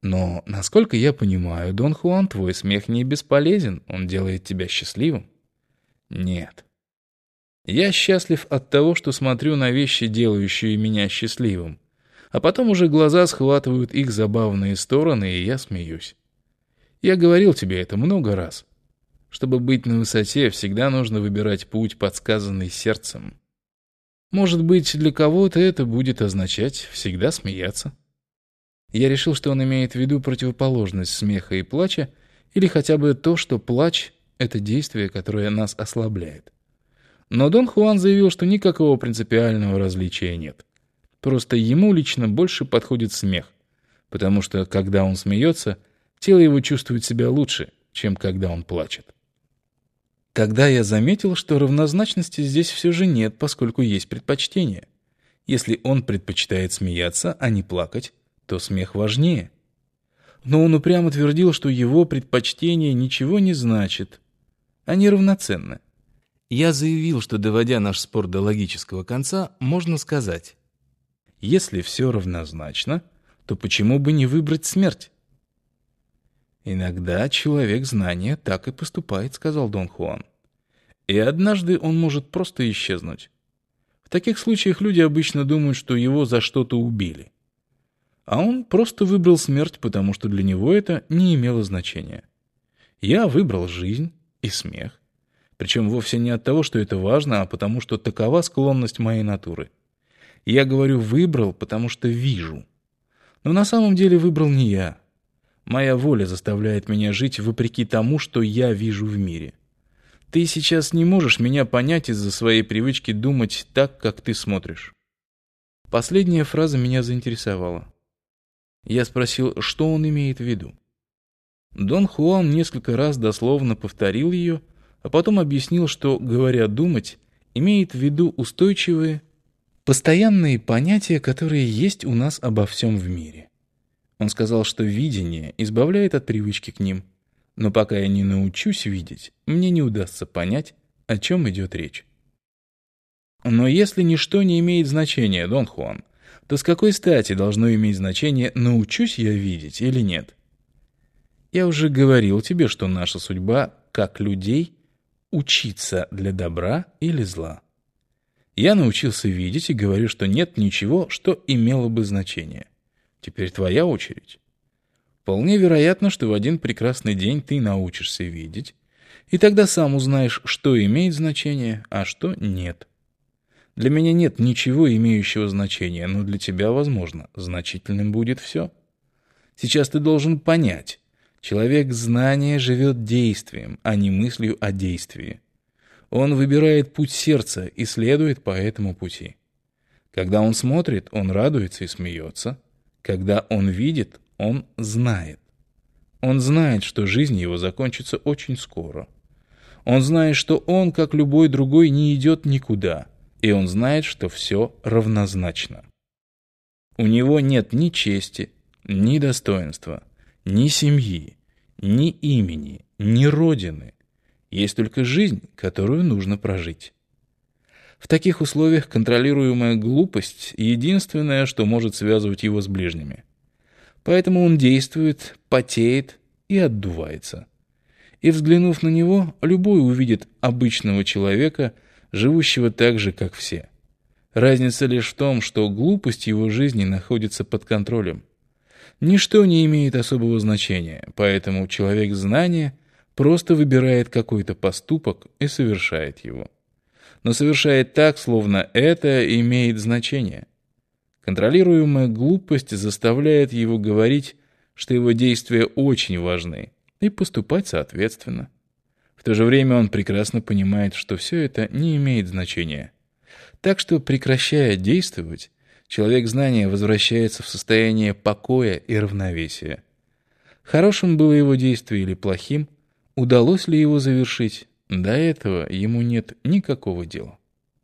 Но, насколько я понимаю, Дон Хуан, твой смех не бесполезен, он делает тебя счастливым. Нет. Я счастлив от того, что смотрю на вещи, делающие меня счастливым. А потом уже глаза схватывают их забавные стороны, и я смеюсь. Я говорил тебе это много раз. Чтобы быть на высоте, всегда нужно выбирать путь, подсказанный сердцем. Может быть, для кого-то это будет означать всегда смеяться. Я решил, что он имеет в виду противоположность смеха и плача, или хотя бы то, что плач — это действие, которое нас ослабляет. Но Дон Хуан заявил, что никакого принципиального различия нет. Просто ему лично больше подходит смех, потому что, когда он смеется, тело его чувствует себя лучше, чем когда он плачет. Тогда я заметил, что равнозначности здесь все же нет, поскольку есть предпочтение. Если он предпочитает смеяться, а не плакать, то смех важнее. Но он упрямо твердил, что его предпочтение ничего не значит. Они равноценны. Я заявил, что, доводя наш спор до логического конца, можно сказать: если все равнозначно, то почему бы не выбрать смерть? Иногда человек знания так и поступает, сказал Дон Хуан. И однажды он может просто исчезнуть. В таких случаях люди обычно думают, что его за что-то убили. А он просто выбрал смерть, потому что для него это не имело значения. Я выбрал жизнь и смех. Причем вовсе не от того, что это важно, а потому что такова склонность моей натуры. Я говорю «выбрал», потому что вижу. Но на самом деле выбрал не я. Моя воля заставляет меня жить вопреки тому, что я вижу в мире. Ты сейчас не можешь меня понять из-за своей привычки думать так, как ты смотришь. Последняя фраза меня заинтересовала. Я спросил, что он имеет в виду. Дон Хуан несколько раз дословно повторил ее, а потом объяснил, что, говоря «думать», имеет в виду устойчивые, постоянные понятия, которые есть у нас обо всем в мире. Он сказал, что видение избавляет от привычки к ним, но пока я не научусь видеть, мне не удастся понять, о чем идет речь. Но если ничто не имеет значения, Дон Хуан, то с какой стати должно иметь значение, научусь я видеть или нет? Я уже говорил тебе, что наша судьба, как людей, учиться для добра или зла. Я научился видеть и говорю, что нет ничего, что имело бы значение. Теперь твоя очередь. Вполне вероятно, что в один прекрасный день ты научишься видеть, и тогда сам узнаешь, что имеет значение, а что нет. Для меня нет ничего имеющего значения, но для тебя, возможно, значительным будет все. Сейчас ты должен понять, человек знания живет действием, а не мыслью о действии. Он выбирает путь сердца и следует по этому пути. Когда он смотрит, он радуется и смеется. Когда он видит, он знает. Он знает, что жизнь его закончится очень скоро. Он знает, что он, как любой другой, не идет никуда. И он знает, что все равнозначно. У него нет ни чести, ни достоинства, ни семьи, ни имени, ни родины. Есть только жизнь, которую нужно прожить. В таких условиях контролируемая глупость — единственное, что может связывать его с ближними. Поэтому он действует, потеет и отдувается. И, взглянув на него, любой увидит обычного человека, живущего так же, как все. Разница лишь в том, что глупость его жизни находится под контролем. Ничто не имеет особого значения, поэтому человек знания просто выбирает какой-то поступок и совершает его. Но совершает так, словно это имеет значение. Контролируемая глупость заставляет его говорить, что его действия очень важны, и поступать соответственно. В то же время он прекрасно понимает, что все это не имеет значения. Так что, прекращая действовать, человек знания возвращается в состояние покоя и равновесия. Хорошим было его действие или плохим, удалось ли его завершить, до этого ему нет никакого дела.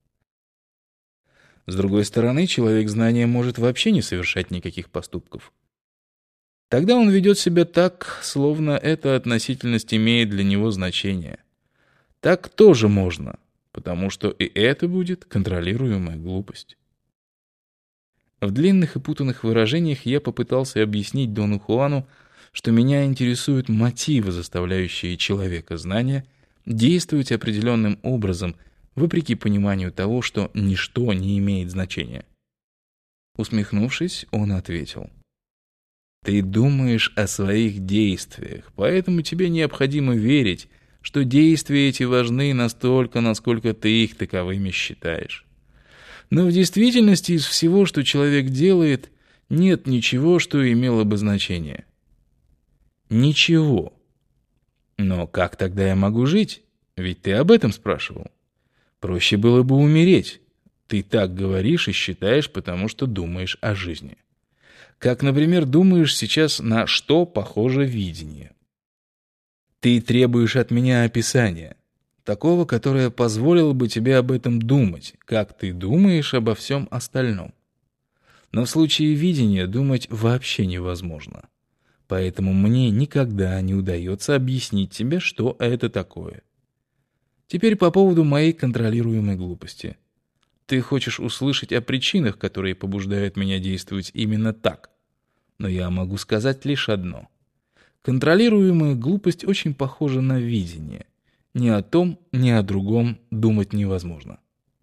С другой стороны, человек знания может вообще не совершать никаких поступков. Тогда он ведет себя так, словно эта относительность имеет для него значение. Так тоже можно, потому что и это будет контролируемая глупость. В длинных и путанных выражениях я попытался объяснить Дону Хуану, что меня интересуют мотивы, заставляющие человека знания действовать определенным образом, вопреки пониманию того, что ничто не имеет значения. Усмехнувшись, он ответил: «Ты думаешь о своих действиях, поэтому тебе необходимо верить, что действия эти важны настолько, насколько ты их таковыми считаешь. Но в действительности из всего, что человек делает, нет ничего, что имело бы значение. Ничего. Но как тогда я могу жить? Ведь ты об этом спрашивал. Проще было бы умереть. Ты так говоришь и считаешь, потому что думаешь о жизни. Как, например, думаешь сейчас, на что похоже видение. Ты требуешь от меня описания, такого, которое позволило бы тебе об этом думать, как ты думаешь обо всем остальном. Но в случае видения думать вообще невозможно. Поэтому мне никогда не удается объяснить тебе, что это такое. Теперь по поводу моей контролируемой глупости. Ты хочешь услышать о причинах, которые побуждают меня действовать именно так. Но я могу сказать лишь одно. Контролируемая глупость очень похожа на видение. Ни о том, ни о другом думать невозможно.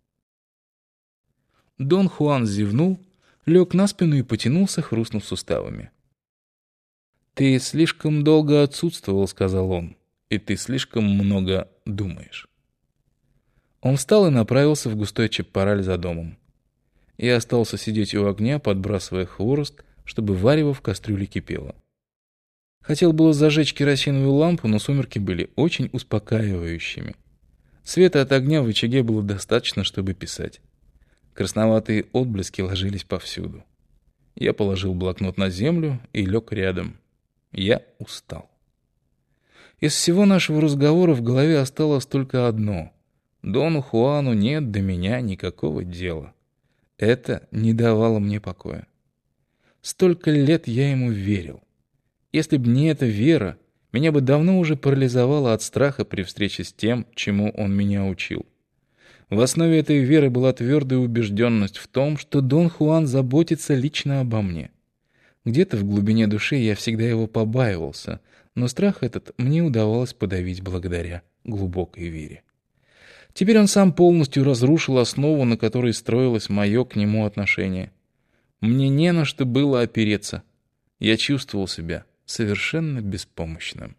Дон Хуан зевнул, лег на спину и потянулся, хрустнув суставами. «Ты слишком долго отсутствовал», — сказал он, — «и ты слишком много думаешь». Он встал и направился в густой чаппараль за домом. Я остался сидеть у огня, подбрасывая хворост, чтобы варево в кастрюле кипело. Хотел было зажечь керосиновую лампу, но сумерки были очень успокаивающими. Света от огня в очаге было достаточно, чтобы писать. Красноватые отблески ложились повсюду. Я положил блокнот на землю и лег рядом. Я устал. Из всего нашего разговора в голове осталось только одно. Дону Хуану нет до меня никакого дела. Это не давало мне покоя. Столько лет я ему верил. Если б не эта вера, меня бы давно уже парализовало от страха при встрече с тем, чему он меня учил. В основе этой веры была твердая убежденность в том, что Дон Хуан заботится лично обо мне. Где-то в глубине души я всегда его побаивался, но страх этот мне удавалось подавить благодаря глубокой вере. Теперь он сам полностью разрушил основу, на которой строилось мое к нему отношение. Мне не на что было опереться. Я чувствовал себя совершенно беспомощным.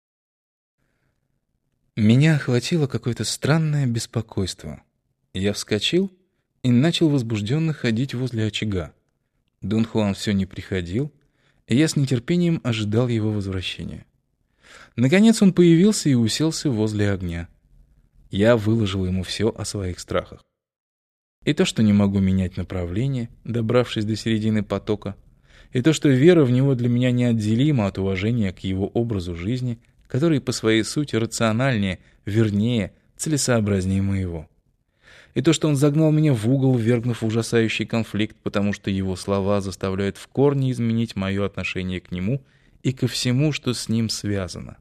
Меня охватило какое-то странное беспокойство. Я вскочил и начал возбужденно ходить возле очага. Дон Хуан все не приходил, и я с нетерпением ожидал его возвращения. Наконец он появился и уселся возле огня. Я выложил ему все о своих страхах. И то, что не могу менять направление, добравшись до середины потока, и то, что вера в него для меня неотделима от уважения к его образу жизни, который по своей сути рациональнее, вернее, целесообразнее моего. И то, что он загнал меня в угол, ввергнув в ужасающий конфликт, потому что его слова заставляют в корне изменить мое отношение к нему и ко всему, что с ним связано.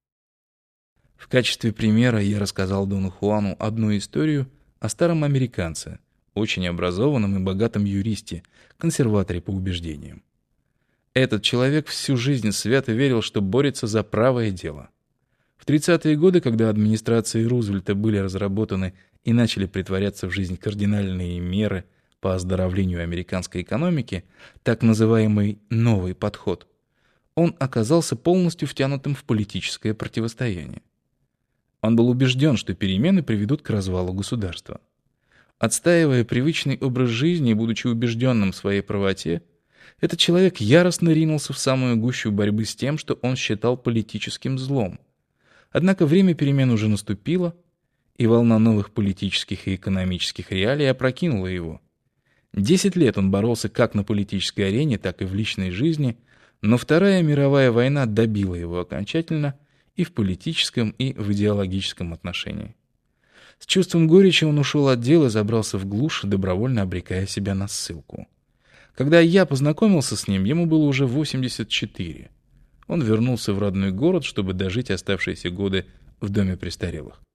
В качестве примера я рассказал Дону Хуану одну историю о старом американце, очень образованном и богатом юристе, консерваторе по убеждениям. Этот человек всю жизнь свято верил, что борется за правое дело. В 30-е годы, когда администрацией Рузвельта были разработаны и начали притворяться в жизнь кардинальные меры по оздоровлению американской экономики, так называемый «новый подход», он оказался полностью втянутым в политическое противостояние. Он был убежден, что перемены приведут к развалу государства. Отстаивая привычный образ жизни и будучи убежденным в своей правоте, этот человек яростно ринулся в самую гущу борьбы с тем, что он считал политическим злом. Однако время перемен уже наступило, и волна новых политических и экономических реалий опрокинула его. 10 лет он боролся как на политической арене, так и в личной жизни, но Вторая мировая война добила его окончательно и в политическом, и в идеологическом отношении. С чувством горечи он ушел от дел и забрался в глушь, добровольно обрекая себя на ссылку. Когда я познакомился с ним, ему было уже 84. Он вернулся в родной город, чтобы дожить оставшиеся годы в доме престарелых.